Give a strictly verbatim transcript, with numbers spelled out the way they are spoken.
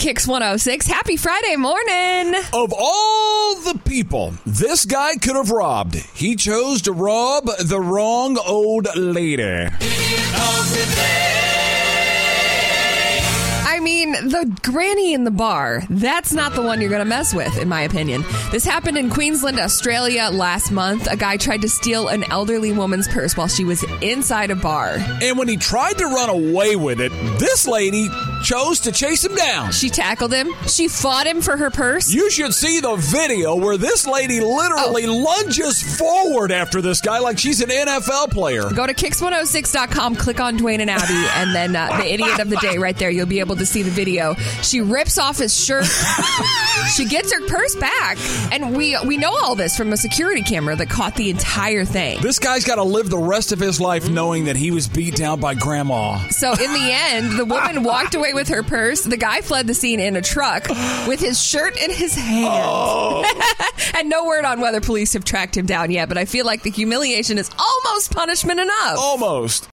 Kix one oh six. Happy Friday morning. Of all the people this guy could have robbed, he chose to rob the wrong old lady. I mean, the granny in the bar, that's not the one you're going to mess with, in my opinion. This happened in Queensland, Australia last month. A guy tried to steal an elderly woman's purse while she was inside a bar. And when he tried to run away with it, this lady chose to chase him down. She tackled him. She fought him for her purse. You should see the video where this lady literally oh. lunges forward after this guy like she's an N F L player. Go to Kix one oh six dot com, click on Dwayne and Abby, and then uh, the idiot of the day right there. You'll be able to see the video. She rips off his shirt. She gets her purse back. And we we know all this from a security camera that caught the entire thing. This guy's got to live the rest of his life knowing that he was beat down by grandma. So in the end, the woman walked away with her purse. The guy fled the scene in a truck with his shirt in his hand. Oh. And no word on whether police have tracked him down yet, but I feel like the humiliation is almost punishment enough. Almost.